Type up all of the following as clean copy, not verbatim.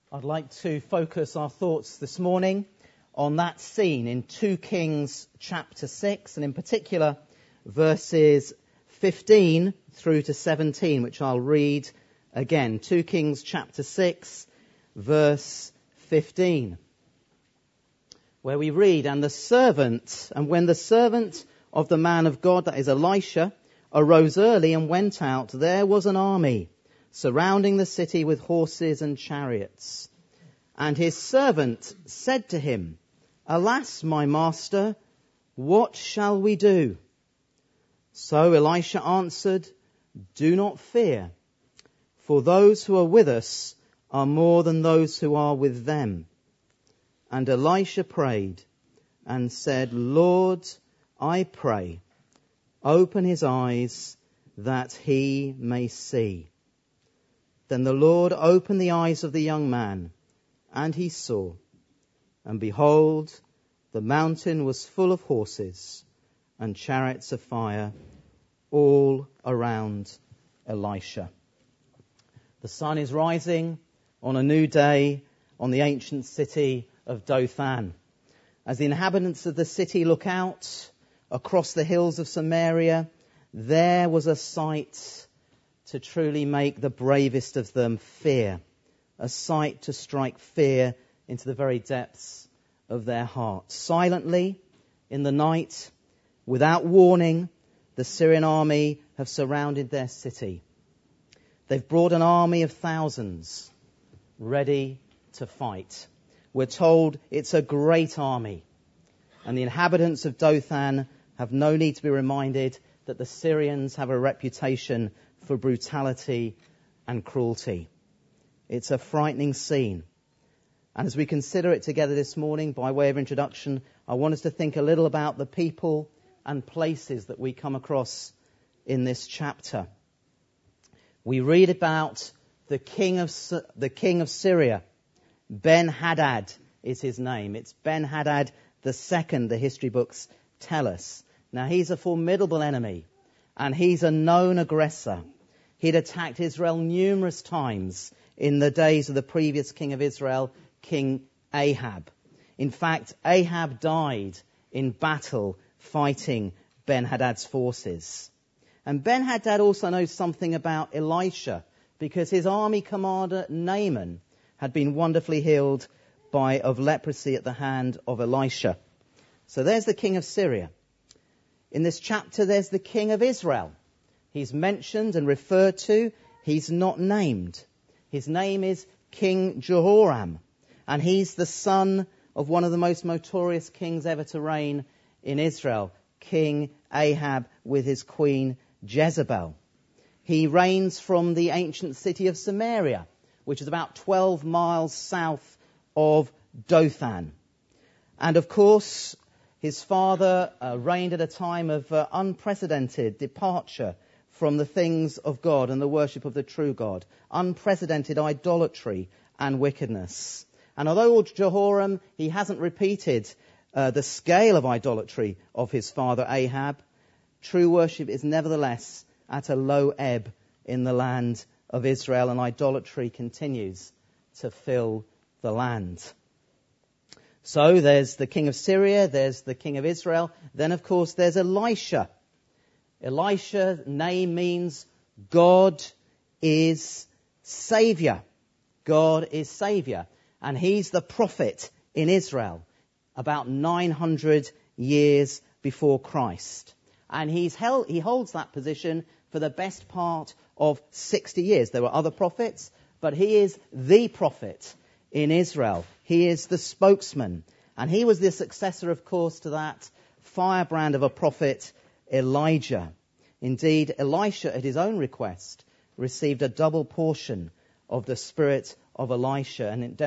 I'd like to focus our thoughts this morning on that scene in 2 Kings chapter 6, and in particular verses 15 through to 17, which I'll read again. 2 Kings chapter 6, verse 15, where we read, And when the servant of the man of God, that is Elisha, arose early and went out, there was an army surrounding the city with horses and chariots. And his servant said to him, Alas, my master, what shall we do? So Elisha answered, Do not fear, for those who are with us are more than those who are with them. And Elisha prayed and said, Lord, I pray, open his eyes that he may see. Then the Lord opened the eyes of the young man, and he saw. And behold, the mountain was full of horses and chariots of fire all around Elisha. The sun is rising on a new day on the ancient city of Dothan. As the inhabitants of the city look out across the hills of Samaria, there was a sight to truly make the bravest of them fear, a sight to strike fear into the very depths of their hearts. Silently, in the night, without warning, the Syrian army have surrounded their city. They've brought an army of thousands ready to fight. We're told it's a great army, and the inhabitants of Dothan have no need to be reminded that the Syrians have a reputation for brutality and cruelty. It's a frightening scene. And as we consider it together this morning, by way of introduction, I want us to think a little about the people and places that we come across in this chapter. We read about the king of Syria. Ben-Hadad is his name. It's Ben-Hadad II, the history books tell us. Now, he's a formidable enemy, and he's a known aggressor. He'd attacked Israel numerous times in the days of the previous king of Israel, King Ahab. In fact, Ahab died in battle fighting Ben-Hadad's forces. And Ben-Hadad also knows something about Elisha, because his army commander Naaman had been wonderfully healed of leprosy at the hand of Elisha. So there's the king of Syria. In this chapter, there's the king of Israel. He's mentioned and referred to. He's not named. His name is King Jehoram, and he's the son of one of the most notorious kings ever to reign in Israel, King Ahab with his queen Jezebel. He reigns from the ancient city of Samaria, which is about 12 miles south of Dothan. And of course, his father reigned at a time of unprecedented departure from the things of God and the worship of the true God, unprecedented idolatry and wickedness. And although Jehoram, he hasn't repeated the scale of idolatry of his father Ahab, true worship is nevertheless at a low ebb in the land of Israel, and idolatry continues to fill the land. So there's the king of Syria, there's the king of Israel, then of course there's Elisha. Elisha, name means God is Saviour. God is Saviour. And he's the prophet in Israel about 900 years before Christ. And he holds that position for the best part of 60 years. There were other prophets, but he is the prophet in Israel. He is the spokesman. And he was the successor, of course, to that firebrand of a prophet, Elijah. Indeed, Elisha, at his own request, received a double portion of the spirit of Elijah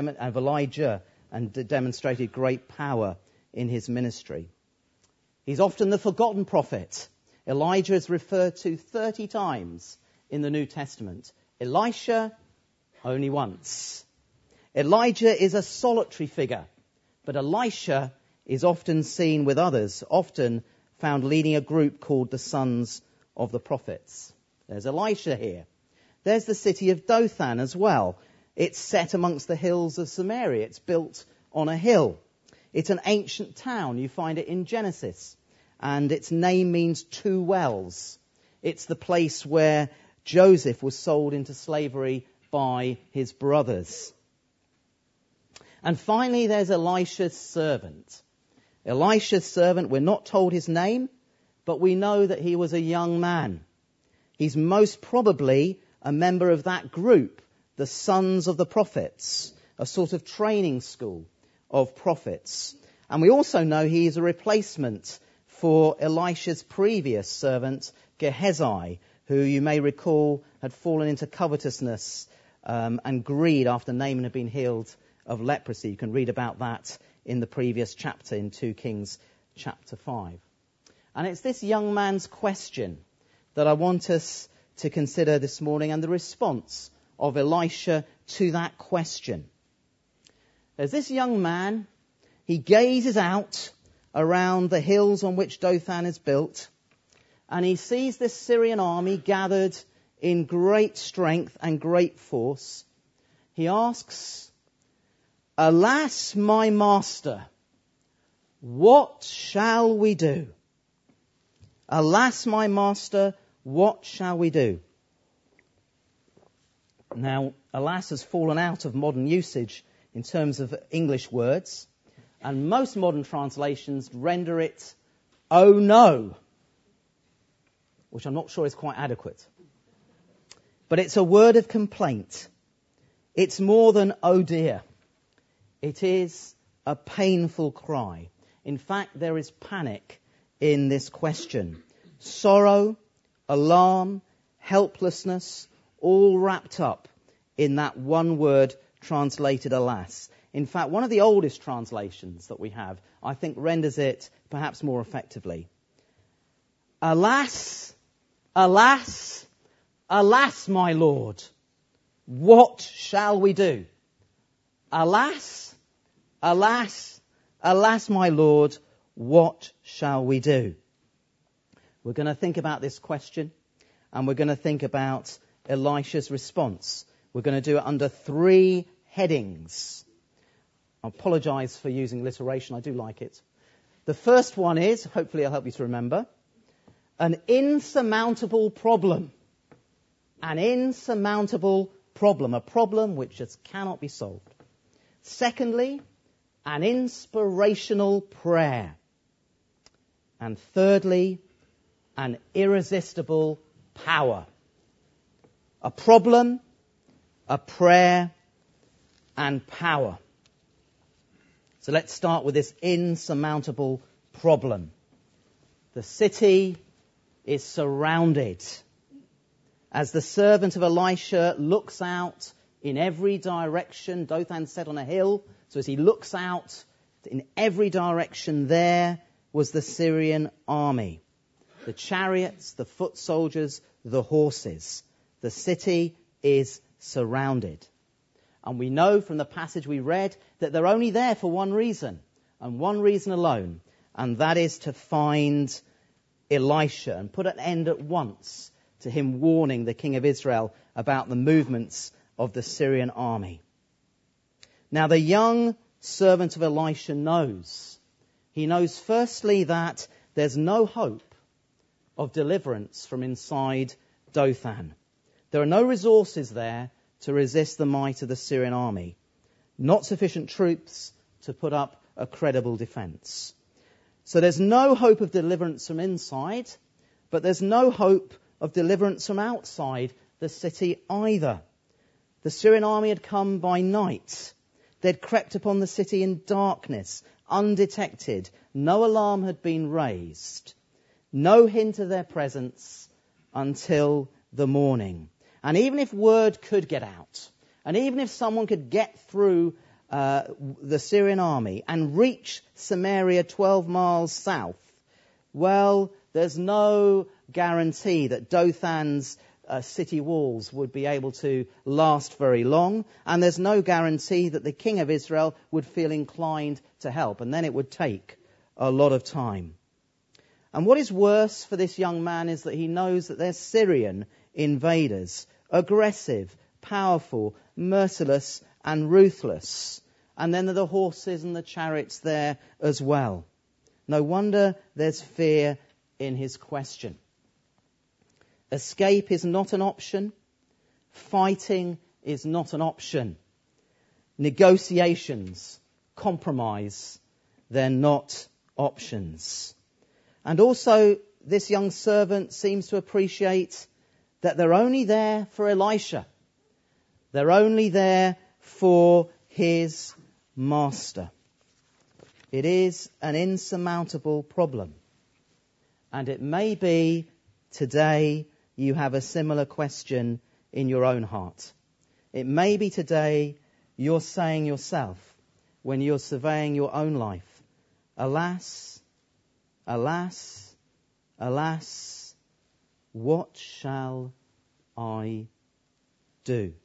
and demonstrated great power in his ministry. He's often the forgotten prophet. Elijah is referred to 30 times in the New Testament. Elisha, only once. Elijah is a solitary figure, but Elisha is often seen with others, often found leading a group called the Sons of the Prophets. There's Elisha here. There's the city of Dothan as well. It's set amongst the hills of Samaria. It's built on a hill. It's an ancient town. You find it in Genesis. And its name means two wells. It's the place where Joseph was sold into slavery by his brothers. And finally, there's Elisha's servant. Elisha's servant, we're not told his name, but we know that he was a young man. He's most probably a member of that group, the Sons of the Prophets, a sort of training school of prophets. And we also know he is a replacement for Elisha's previous servant, Gehazi, who you may recall had fallen into covetousness and greed after Naaman had been healed of leprosy. You can read about that in the previous chapter, in 2 Kings chapter 5. And it's this young man's question that I want us to consider this morning, and the response of Elisha to that question. There's this young man, he gazes out around the hills on which Dothan is built, and he sees this Syrian army gathered in great strength and great force. He asks, "Alas, my master, what shall we do? Alas, my master, what shall we do?" Now, alas has fallen out of modern usage in terms of English words, and most modern translations render it, "Oh no," which I'm not sure is quite adequate. But it's a word of complaint. It's more than "oh dear." It is a painful cry. In fact, there is panic in this question. Sorrow, alarm, helplessness, all wrapped up in that one word translated alas. In fact, one of the oldest translations that we have, I think, renders it perhaps more effectively. Alas, alas, alas, my Lord, what shall we do? Alas, alas, alas, my Lord, what shall we do? We're going to think about this question, and we're going to think about Elisha's response. We're going to do it under 3 headings. I apologize for using alliteration. I do like it. The first one is, hopefully I'll help you to remember, an insurmountable problem. An insurmountable problem. A problem which just cannot be solved. Secondly, an inspirational prayer. And thirdly, an irresistible power. A problem, a prayer, and power. So let's start with this insurmountable problem. The city is surrounded. As the servant of Elisha looks out in every direction, Dothan's set on a hill, so as he looks out in every direction, there was the Syrian army. The chariots, the foot soldiers, the horses. The city is surrounded. And we know from the passage we read that they're only there for one reason, and one reason alone, and that is to find Elisha and put an end at once to him warning the king of Israel about the movements of the Syrian army. Now the young servant of Elisha knows. He knows firstly that there's no hope of deliverance from inside Dothan. There are no resources there to resist the might of the Syrian army. Not sufficient troops to put up a credible defense. So there's no hope of deliverance from inside, but there's no hope of deliverance from outside the city either. The Syrian army had come by night. They'd crept upon the city in darkness, undetected. No alarm had been raised. No hint of their presence until the morning. And even if word could get out, and even if someone could get through the Syrian army and reach Samaria 12 miles south, well, there's no guarantee that Dothan's city walls would be able to last very long, and there's no guarantee that the king of Israel would feel inclined to help, and then it would take a lot of time. And what is worse for this young man is that he knows that they're Syrian invaders, aggressive, powerful, merciless and ruthless. And then there are the horses and the chariots there as well. No wonder there's fear in his question. Escape is not an option. Fighting is not an option. Negotiations, compromise, they're not options. And also, this young servant seems to appreciate that they're only there for Elisha. They're only there for his master. It is an insurmountable problem. And it may be today you have a similar question in your own heart. It may be today you're saying yourself, when you're surveying your own life, alas, alas, alas, what shall I do?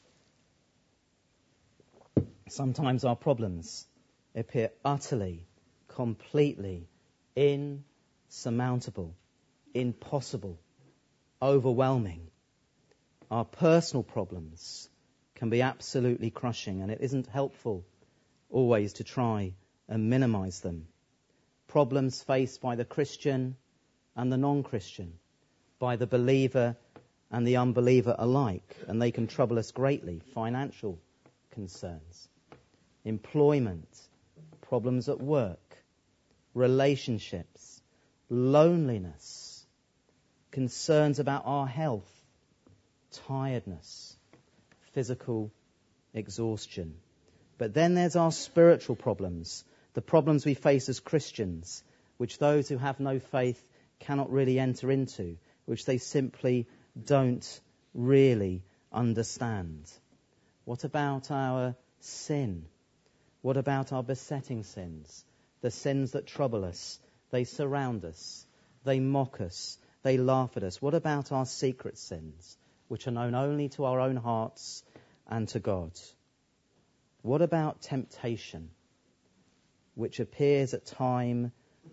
Sometimes our problems appear utterly, completely insurmountable, impossible, overwhelming. Our personal problems can be absolutely crushing, and it isn't helpful always to try and minimize them. Problems faced by the Christian and the non-Christian, by the believer and the unbeliever alike, and they can trouble us greatly. Financial concerns, employment, problems at work, relationships, loneliness, concerns about our health, tiredness, physical exhaustion. But then there's our spiritual problems, the problems we face as Christians, which those who have no faith cannot really enter into, which they simply don't really understand. What about our sin? What about our besetting sins? The sins that trouble us. They surround us. They mock us. They laugh at us. What about our secret sins, which are known only to our own hearts and to God? What about temptation, which appears at times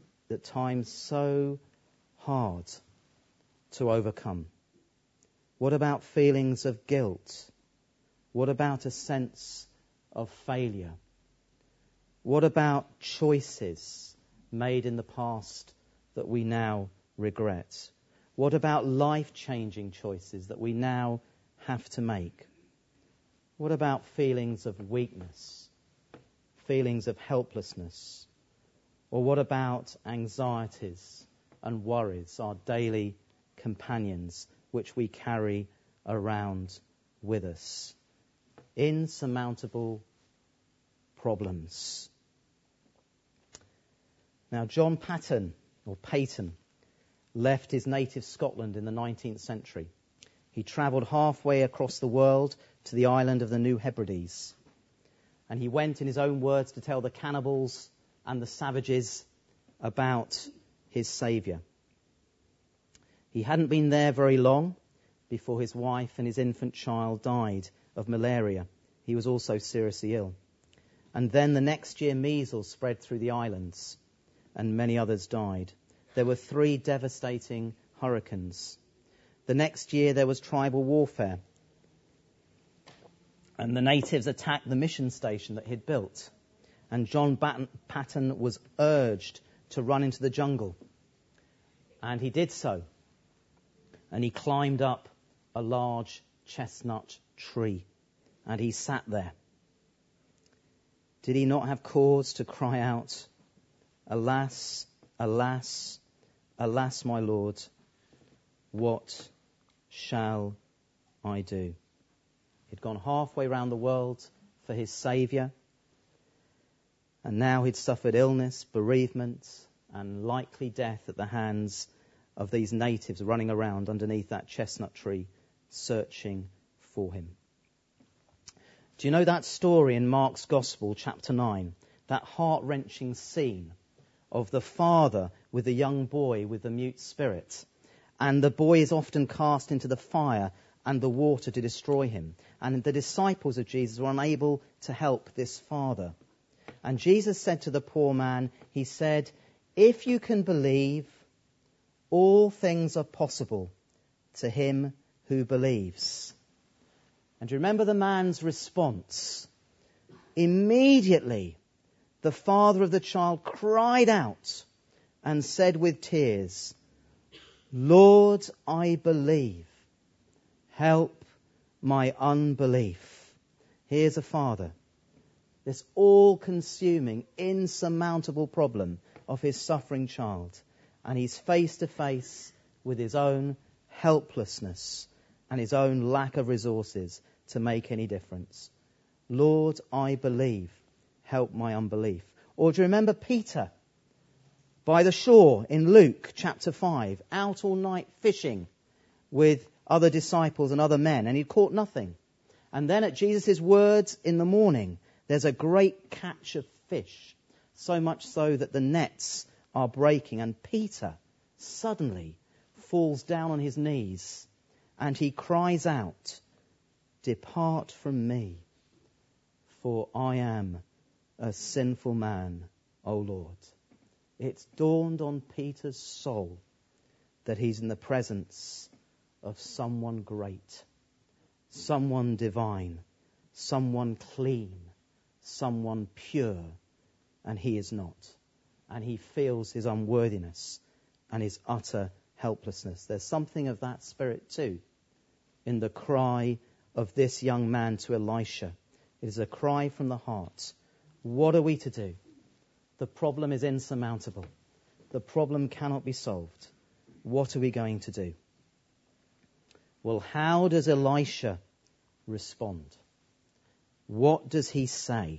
so hard to overcome? What about feelings of guilt? What about a sense of failure? What about choices made in the past that we now regret? What about life-changing choices that we now have to make? What about feelings of weakness, feelings of helplessness? Or what about anxieties and worries, our daily companions, which we carry around with us? Insurmountable problems. Now, John Paton, left his native Scotland in the 19th century. He travelled halfway across the world to the island of the New Hebrides. And he went, in his own words, to tell the cannibals and the savages about his Saviour. He hadn't been there very long before his wife and his infant child died of malaria. He was also seriously ill. And then the next year, measles spread through the islands, and many others died. There were 3 devastating hurricanes. The next year there was tribal warfare, and the natives attacked the mission station that he'd built. And John Paton was urged to run into the jungle. And he did so. And he climbed up a large chestnut tree, and he sat there. Did he not have cause to cry out, "Alas, alas, alas, my Lord, what shall I do?" He'd gone halfway round the world for his Saviour, and now he'd suffered illness, bereavement, and likely death at the hands of these natives running around underneath that chestnut tree, searching for him. Do you know that story in Mark's Gospel, chapter 9? That heart-wrenching scene of the father with the young boy with the mute spirit. And the boy is often cast into the fire and the water to destroy him. And the disciples of Jesus were unable to help this father. And Jesus said to the poor man, he said, "If you can believe, all things are possible to him who believes." And do you remember the man's response? Immediately, the father of the child cried out and said with tears, "Lord, I believe. Help my unbelief." Here's a father. This all-consuming, insurmountable problem of his suffering child. And he's face to face with his own helplessness and his own lack of resources to make any difference. Lord, I believe. Help my unbelief. Or do you remember Peter by the shore in Luke chapter 5, out all night fishing with other disciples and other men, and he'd caught nothing. And then at Jesus' words in the morning, there's a great catch of fish, so much so that the nets are breaking. And Peter suddenly falls down on his knees and he cries out, "Depart from me, for I am a sinful man, O Lord." It's dawned on Peter's soul that he's in the presence of someone great, someone divine, someone clean, someone pure, and he is not. And he feels his unworthiness and his utter helplessness. There's something of that spirit too in the cry of this young man to Elisha. It is a cry from the heart. What are we to do? The problem is insurmountable. The problem cannot be solved. What are we going to do? Well, how does Elisha respond? What does he say?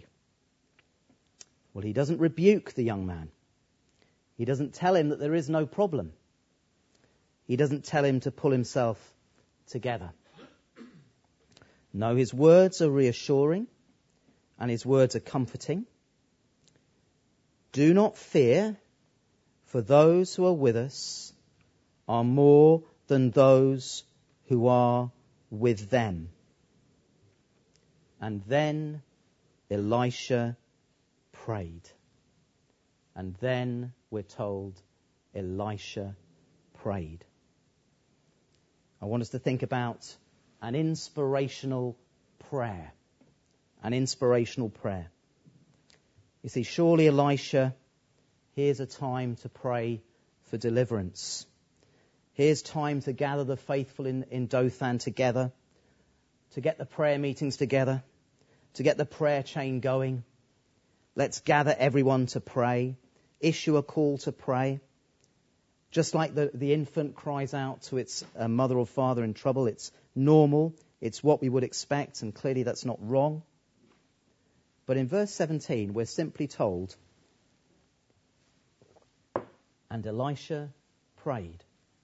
Well, he doesn't rebuke the young man. He doesn't tell him that there is no problem. He doesn't tell him to pull himself together. No, his words are reassuring and his words are comforting. Do not fear, for those who are with us are more than those who are with them. And then Elisha prayed. And then we're told Elisha prayed. I want us to think about an inspirational prayer. An inspirational prayer. You see, surely Elisha, here's a time to pray for deliverance. Here's time to gather the faithful in Dothan together, to get the prayer meetings together, to get the prayer chain going. Let's gather everyone to pray, issue a call to pray. Just like the infant cries out to its mother or father in trouble, it's normal, it's what we would expect, and clearly that's not wrong. But in verse 17, we're simply told, and Elisha prayed.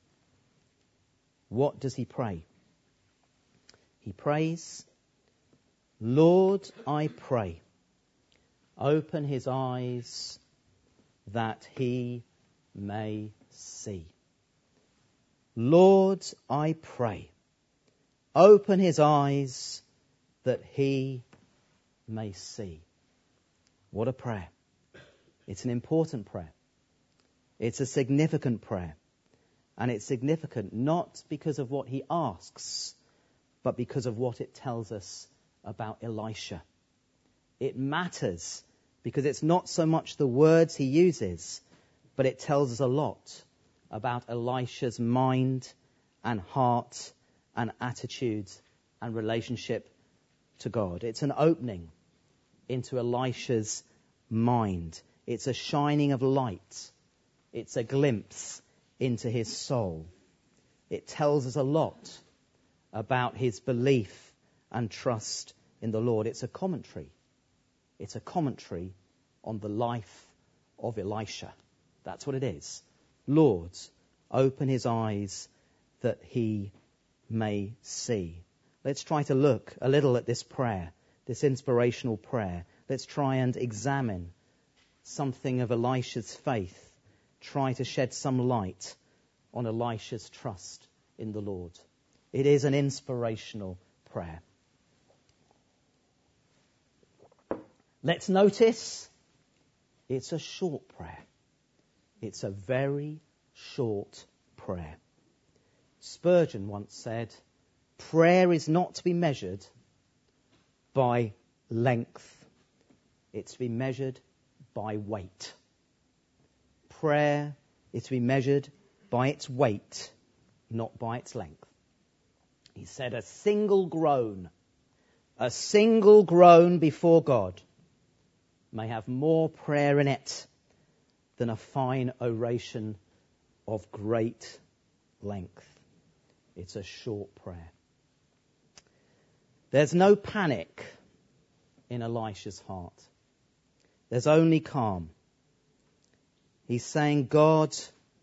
What does he pray? He prays, "Lord, I pray, open his eyes that he may see." Lord, I pray, open his eyes that he may see. What a prayer. It's an important prayer. It's a significant prayer. And it's significant not because of what he asks, but because of what it tells us about Elisha. It matters because it's not so much the words he uses, but it tells us a lot about Elisha's mind and heart and attitudes and relationship to God. It's an opening into Elisha's mind. It's a shining of light. It's a glimpse into his soul. It tells us a lot about his belief and trust in the Lord. It's a commentary. It's a commentary on the life of Elisha. That's what it is. Lord, open his eyes that he may see. Let's try to look a little at this prayer, this inspirational prayer. Let's try and examine something of Elisha's faith. Try to shed some light on Elisha's trust in the Lord. It is an inspirational prayer. Let's notice it's a short prayer. It's a very short prayer. Spurgeon once said, prayer is not to be measured by length. It's to be measured by weight. Prayer is to be measured by its weight, not by its length. He said a single groan before God may have more prayer in it than a fine oration of great length. It's a short prayer. There's no panic in Elisha's heart. There's only calm. He's saying God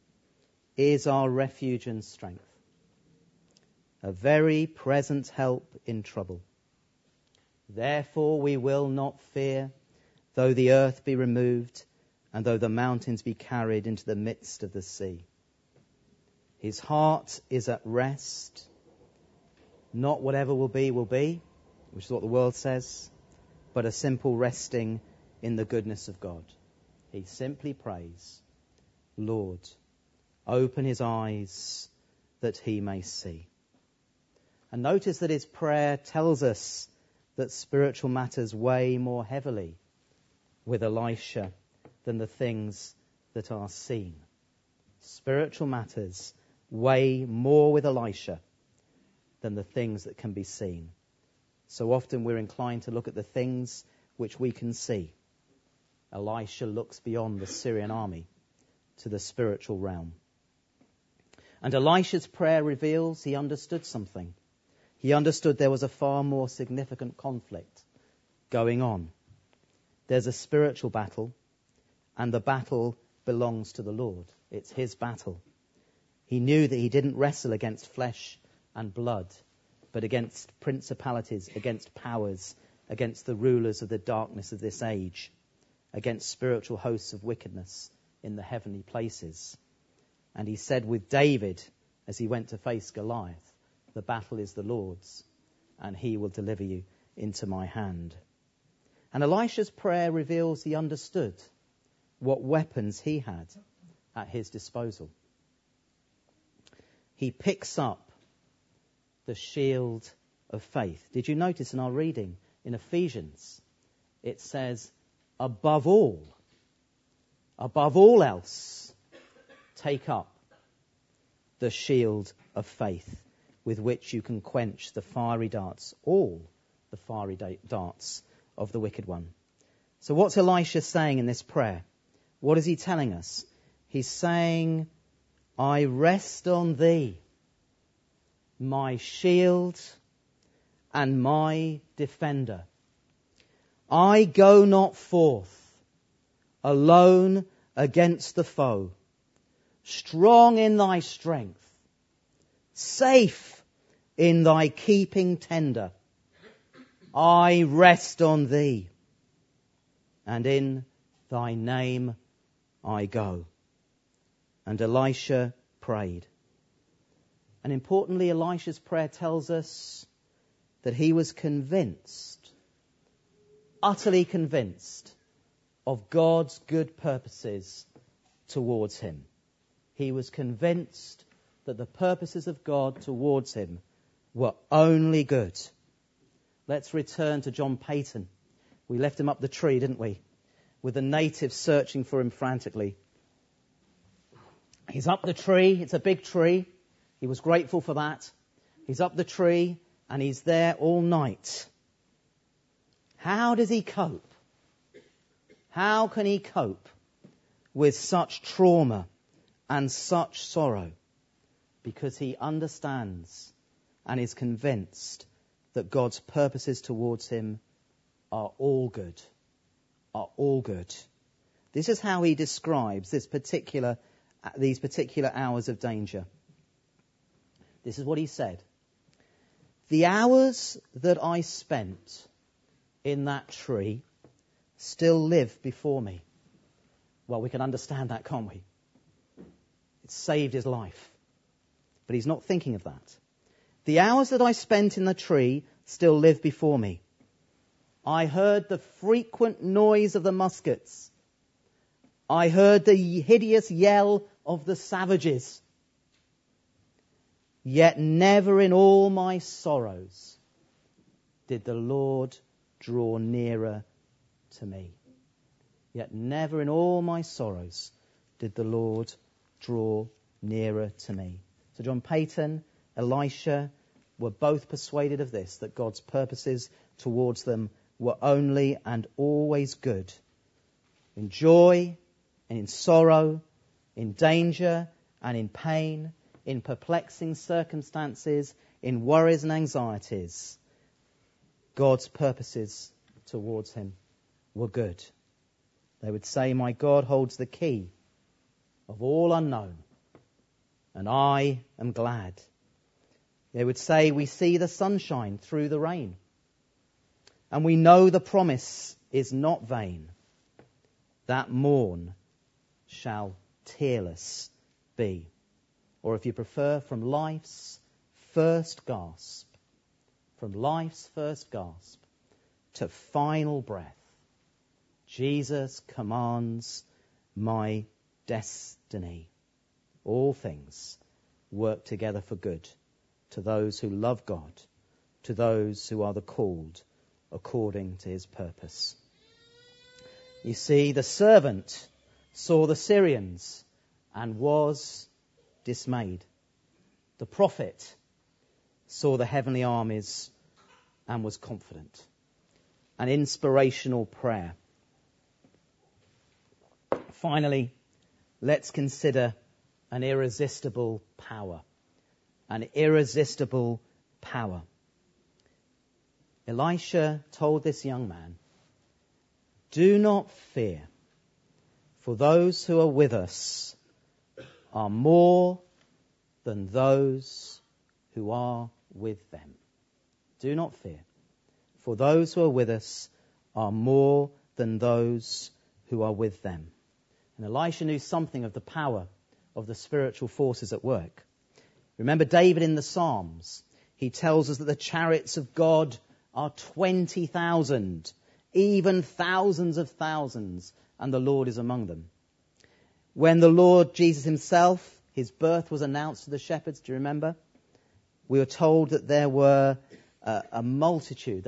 is our refuge and strength, a very present help in trouble. Therefore we will not fear, though the earth be removed, and though the mountains be carried into the midst of the sea. His heart is at rest. Not whatever will be, which is what the world says, but a simple resting in the goodness of God. He simply prays, Lord, open his eyes that he may see. And notice that his prayer tells us that spiritual matters weigh more heavily with Elisha than the things that are seen. Spiritual matters weigh more with Elisha than the things that can be seen. So often we're inclined to look at the things which we can see. Elisha looks beyond the Syrian army to the spiritual realm. And Elisha's prayer reveals he understood something. He understood there was a far more significant conflict going on. There's a spiritual battle, and the battle belongs to the Lord. It's his battle. He knew that he didn't wrestle against flesh and blood, but against principalities, against powers, against the rulers of the darkness of this age, against spiritual hosts of wickedness in the heavenly places. And he said with David, as he went to face Goliath, the battle is the Lord's, and he will deliver you into my hand. And Elisha's prayer reveals he understood what weapons he had at his disposal. He picks up the shield of faith. Did you notice in our reading in Ephesians, it says, above all else, take up the shield of faith with which you can quench the fiery darts, all the fiery darts of the wicked one. So what's Elisha saying in this prayer? What is he telling us? He's saying, I rest on thee, my shield and my defender. I go not forth alone against the foe, strong in thy strength, safe in thy keeping tender. I rest on thee, and in thy name I go. And Elisha prayed. And importantly, Elisha's prayer tells us that he was convinced, utterly convinced, of God's good purposes towards him. He was convinced that the purposes of God towards him were only good. Let's return to John Peyton. We left him up the tree, didn't we? With the natives searching for him frantically. He's up the tree. It's a big tree. He was grateful for that. He's up the tree and he's there all night. How does he cope? How can he cope with such trauma and such sorrow? Because he understands and is convinced that God's purposes towards him are all good. Are all good. This is how he describes these particular hours of danger. This is what he said. The hours that I spent in that tree still live before me. Well, we can understand that, can't we? It saved his life. But he's not thinking of that. The hours that I spent in the tree still live before me. I heard the frequent noise of the muskets. I heard the hideous yell of the savages. Yet never in all my sorrows did the Lord draw nearer to me. Yet never in all my sorrows did the Lord draw nearer to me. So John Paton, Elisha were both persuaded of this, that God's purposes towards them were only and always good. In joy and in sorrow, in danger and in pain, in perplexing circumstances, in worries and anxieties, God's purposes towards him were good. They would say, my God holds the key of all unknown, and I am glad. They would say, we see the sunshine through the rain, and we know the promise is not vain. That morn shall tearless be. Or if you prefer, from life's first gasp to final breath, Jesus commands my destiny. All things work together for good to those who love God, to those who are the called according to his purpose. You see, the servant saw the Syrians and was dismayed. The prophet saw the heavenly armies and was confident. An inspirational prayer. Finally, let's consider an irresistible power. An irresistible power. Elisha told this young man, do not fear, for those who are with us are more than those who are with them. Do not fear, for those who are with us are more than those who are with them. And Elisha knew something of the power of the spiritual forces at work. Remember David in the Psalms. He tells us that the chariots of God are 20,000, even thousands of thousands, and the Lord is among them. When the Lord Jesus himself, his birth was announced to the shepherds, do you remember? We were told that there was a multitude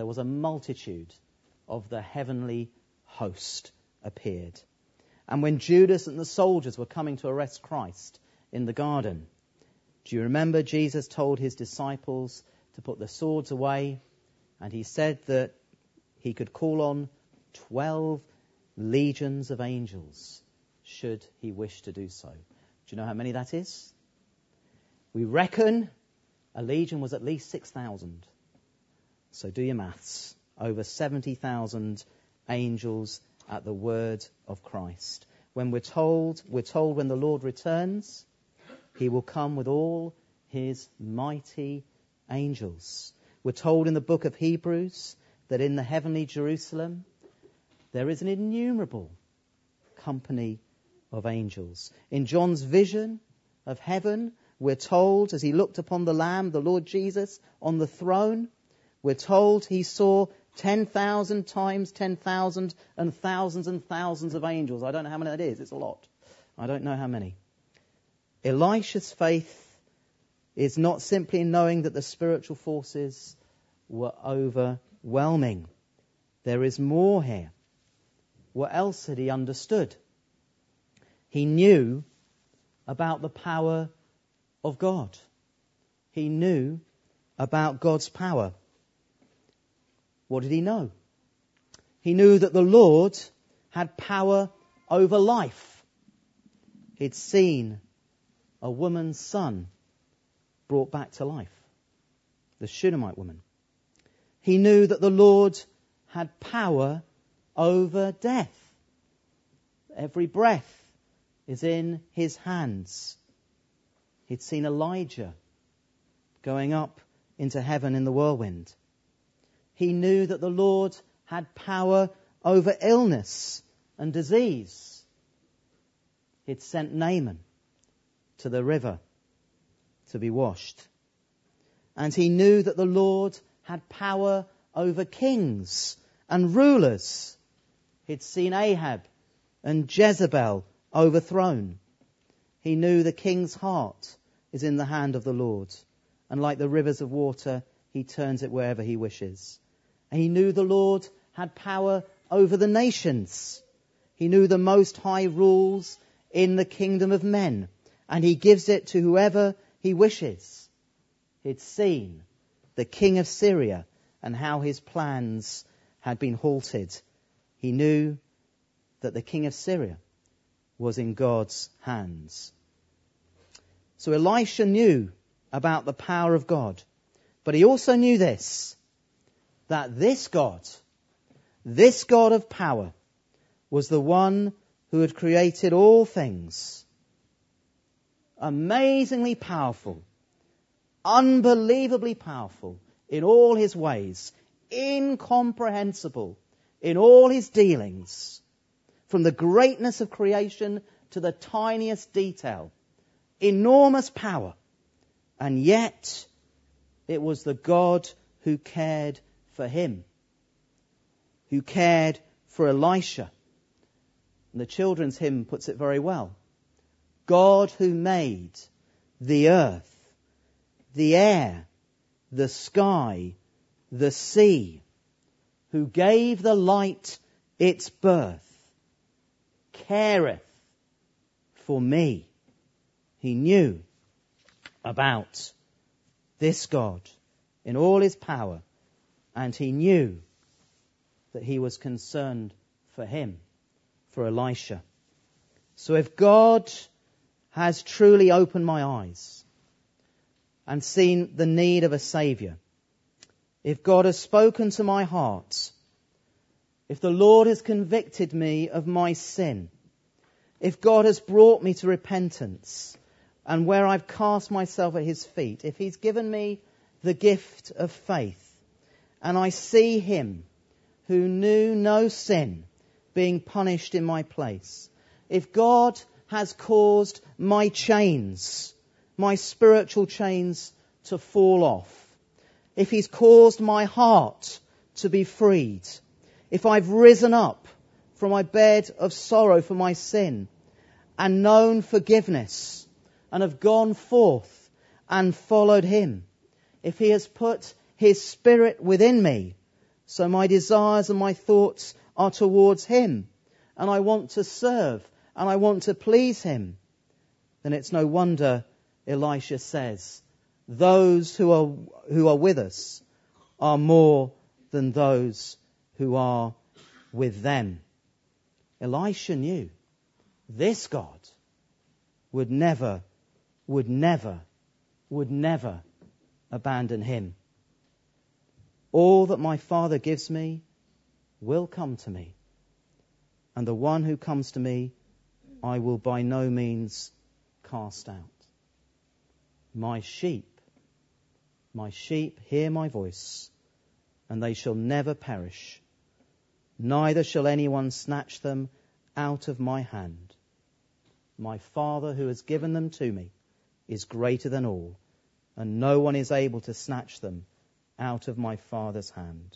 of the heavenly host appeared. And when Judas and the soldiers were coming to arrest Christ in the garden, do you remember Jesus told his disciples to put their swords away? And he said that he could call on 12 legions of angels should he wish to do so. Do you know how many that is? We reckon a legion was at least 6,000. So do your maths. Over 70,000 angels at the word of Christ. When we're told when the Lord returns, he will come with all his mighty angels. We're told in the book of Hebrews that in the heavenly Jerusalem there is an innumerable company of angels. In John's vision of heaven, we're told, as he looked upon the Lamb, the Lord Jesus, on the throne, we're told he saw 10,000 times 10,000 and thousands of angels. I don't know how many that is. It's a lot. I don't know how many. Elisha's faith is not simply in knowing that the spiritual forces were overwhelming. There is more here. What else had he understood? He knew about the power of God. He knew about God's power. What did he know? He knew that the Lord had power over life. He'd seen a woman's son brought back to life, the Shunammite woman. He knew that the Lord had power over death. Every breath is in his hands. He'd seen Elijah going up into heaven in the whirlwind. He knew that the Lord had power over illness and disease. He'd sent Naaman to the river to be washed. And he knew that the Lord had power over kings and rulers. He'd seen Ahab and Jezebel overthrown. He knew the king's heart is in the hand of the Lord, and like the rivers of water, he turns it wherever he wishes. And he knew the Lord had power over the nations. He knew the Most High rules in the kingdom of men, and he gives it to whoever he wishes. He'd seen the king of Syria and how his plans had been halted. He knew that the king of Syria was in God's hands. So Elisha knew about the power of God, but he also knew this, that this God of power, was the one who had created all things. Amazingly powerful, unbelievably powerful in all his ways, incomprehensible in all his dealings, from the greatness of creation to the tiniest detail, enormous power. And yet, it was the God who cared for him, who cared for Elisha. And the children's hymn puts it very well. God who made the earth, the air, the sky, the sea, who gave the light its birth, careth for me. He knew about this God in all his power, and he knew that he was concerned for him, for Elisha. So if God has truly opened my eyes and seen the need of a Saviour, if God has spoken to my heart, if the Lord has convicted me of my sin, if God has brought me to repentance, and where I've cast myself at his feet, if he's given me the gift of faith, and I see him who knew no sin being punished in my place, if God has caused my chains, my spiritual chains, to fall off, if he's caused my heart to be freed, if I've risen up from my bed of sorrow for my sin and known forgiveness and have gone forth and followed him, if he has put his Spirit within me, so my desires and my thoughts are towards him, and I want to serve and I want to please him, then it's no wonder Elisha says, those who are with us are more than those who are with them. Elisha knew this God would never abandon him. All that my Father gives me will come to me, and the one who comes to me I will by no means cast out. My sheep hear my voice, and they shall never perish, neither shall anyone snatch them out of my hand. My Father who has given them to me is greater than all, and no one is able to snatch them out of my Father's hand.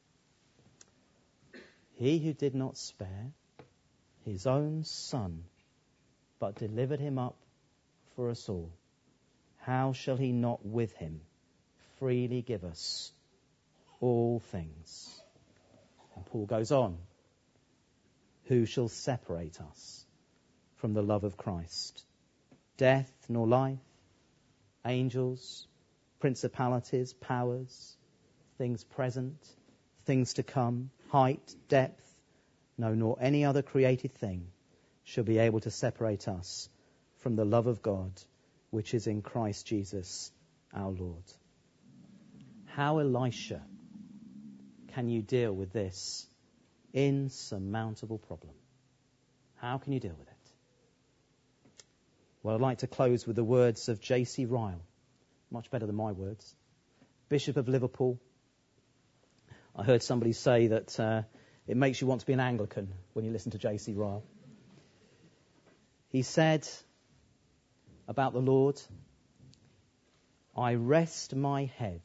He who did not spare his own Son, but delivered him up for us all, how shall he not with him freely give us all things? And Paul goes on, who shall separate us from the love of Christ? Death nor life, angels, principalities, powers, things present, things to come, height, depth, no, nor any other created thing shall be able to separate us from the love of God, which is in Christ Jesus our Lord. How, Elisha, can you deal with this insurmountable problem? How can you deal with it? Well, I'd like to close with the words of J.C. Ryle, much better than my words, Bishop of Liverpool. I heard somebody say that it makes you want to be an Anglican when you listen to J.C. Ryle. He said about the Lord, I rest my head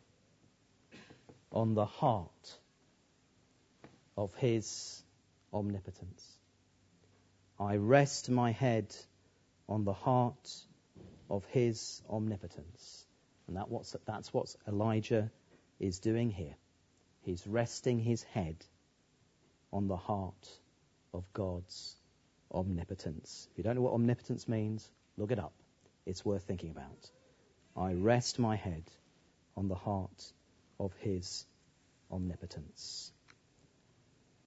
on the heart of his omnipotence. I rest my head on the heart of his omnipotence. And that's what Elijah is doing here. He's resting his head on the heart of God's omnipotence. If you don't know what omnipotence means, look it up. It's worth thinking about. I rest my head on the heart of his omnipotence.